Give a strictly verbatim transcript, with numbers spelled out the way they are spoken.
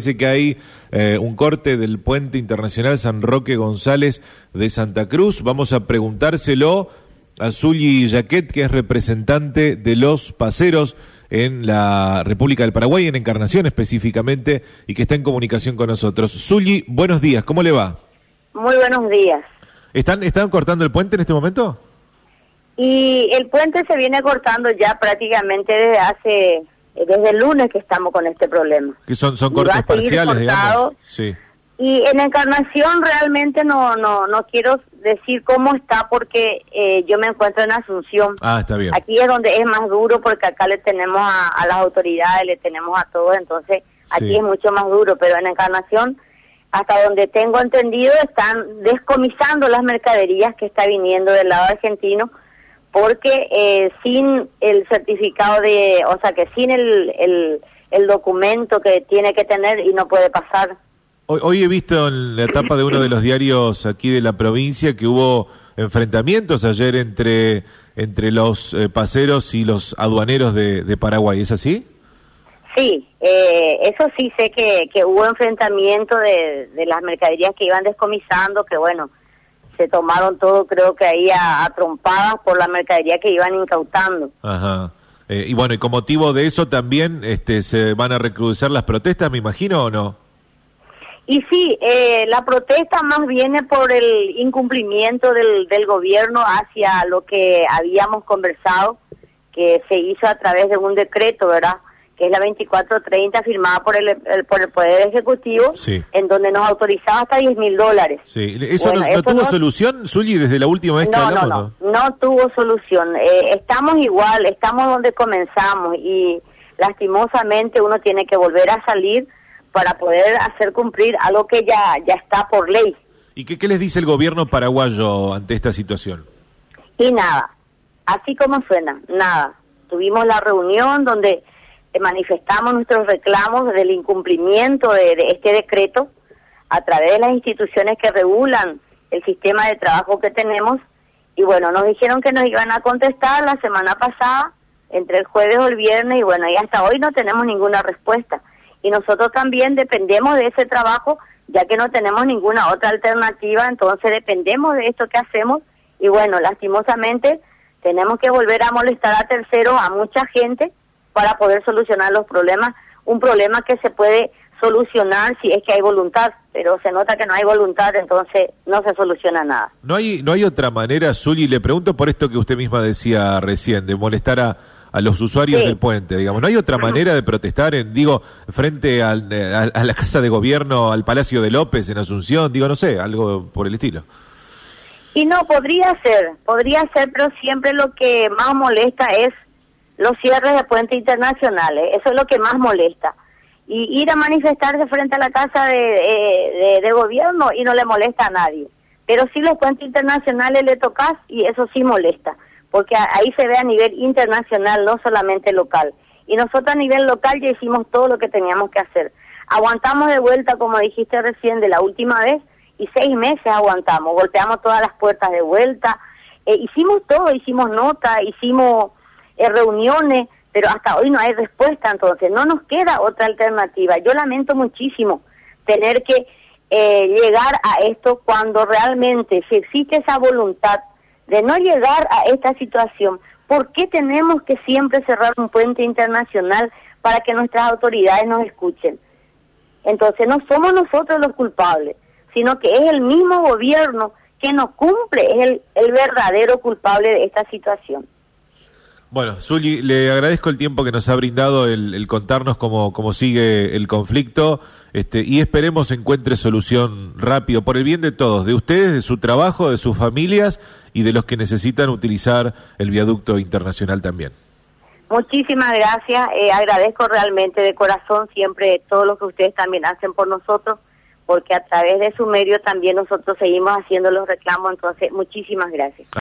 Dice que hay eh, un corte del puente internacional San Roque González de Santa Cruz. Vamos a preguntárselo a Zully Jaquet, que es representante de los paseros en la República del Paraguay, en Encarnación específicamente, y que está en comunicación con nosotros. Zully, buenos días, ¿cómo le va? Muy buenos días. ¿Están, están cortando el puente en este momento? Y el puente se viene cortando ya prácticamente desde hace... desde el lunes que estamos con este problema. Que son, son cortes parciales, digamos. Sí. Y en Encarnación realmente no no no quiero decir cómo está porque eh, yo me encuentro en Asunción. Ah, está bien. Aquí es donde es más duro porque acá le tenemos a, a las autoridades, le tenemos a todos, entonces aquí sí es mucho más duro, pero en Encarnación, hasta donde tengo entendido, están descomisando las mercaderías que está viniendo del lado argentino, porque eh, sin el certificado de, o sea, que sin el, el, el documento que tiene que tener y no puede pasar. Hoy, hoy he visto en la tapa de uno de los diarios aquí de la provincia que hubo enfrentamientos ayer entre, entre los eh, paseros y los aduaneros de, de Paraguay, ¿es así? Sí, eh, eso sí sé que, que hubo enfrentamiento de, de las mercaderías que iban descomisando, que bueno, se tomaron todo, creo que ahí a, a trompadas por la mercadería que iban incautando. Ajá. Eh, y bueno, y con motivo de eso también este, se van a recrudecer las protestas, me imagino, ¿o no? Y sí, eh, la protesta más viene por el incumplimiento del, del gobierno hacia lo que habíamos conversado, que se hizo a través de un decreto, ¿verdad?, que es la veinticuatro treinta, firmada por el, el por el Poder Ejecutivo, sí, en donde nos autorizaba hasta diez mil dólares. Sí. ¿Eso bueno, no, no tuvo no, solución, Zully, desde la última vez que no, hablamos? No, no, no tuvo solución. Eh, estamos igual, estamos donde comenzamos y lastimosamente uno tiene que volver a salir para poder hacer cumplir algo que ya, ya está por ley. ¿Y qué, qué les dice el gobierno paraguayo ante esta situación? Y nada, así como suena, nada. Tuvimos la reunión donde manifestamos nuestros reclamos del incumplimiento de, de este decreto a través de las instituciones que regulan el sistema de trabajo que tenemos, y bueno, nos dijeron que nos iban a contestar la semana pasada, entre el jueves o el viernes, y bueno, y hasta hoy no tenemos ninguna respuesta, y nosotros también dependemos de ese trabajo, ya que no tenemos ninguna otra alternativa, entonces dependemos de esto que hacemos, y bueno, lastimosamente tenemos que volver a molestar a terceros, a mucha gente, para poder solucionar los problemas, un problema que se puede solucionar si es que hay voluntad, pero se nota que no hay voluntad, entonces no se soluciona nada. No hay no hay otra manera, Zully, le pregunto por esto que usted misma decía recién, de molestar a, a los usuarios sí. del puente, digamos, ¿no hay otra manera de protestar, en, digo, frente al, a, a la Casa de Gobierno, al Palacio de López en Asunción, digo, no sé, algo por el estilo? Y no, podría ser, podría ser, pero siempre lo que más molesta es los cierres de puentes internacionales, eso es lo que más molesta. Y ir a manifestarse frente a la casa de, de, de gobierno y no le molesta a nadie. Pero sí los puentes internacionales le tocas y eso sí molesta, porque ahí se ve a nivel internacional, no solamente local. Y nosotros a nivel local ya hicimos todo lo que teníamos que hacer. Aguantamos de vuelta, como dijiste recién, de la última vez, y seis meses aguantamos, golpeamos todas las puertas de vuelta, eh, hicimos todo, hicimos nota, hicimos Eh, reuniones, pero hasta hoy no hay respuesta, entonces no nos queda otra alternativa. Yo lamento muchísimo tener que eh, llegar a esto cuando realmente, si existe esa voluntad de no llegar a esta situación, ¿por qué tenemos que siempre cerrar un puente internacional para que nuestras autoridades nos escuchen? Entonces no somos nosotros los culpables, sino que es el mismo gobierno que no cumple, es el, el verdadero culpable de esta situación. Bueno, Zully, le agradezco el tiempo que nos ha brindado el, el contarnos cómo, cómo sigue el conflicto, este, y esperemos encuentre solución rápido, por el bien de todos, de ustedes, de su trabajo, de sus familias y de los que necesitan utilizar el viaducto internacional también. Muchísimas gracias, eh, agradezco realmente de corazón siempre todo lo que ustedes también hacen por nosotros, porque a través de su medio también nosotros seguimos haciendo los reclamos, entonces muchísimas gracias.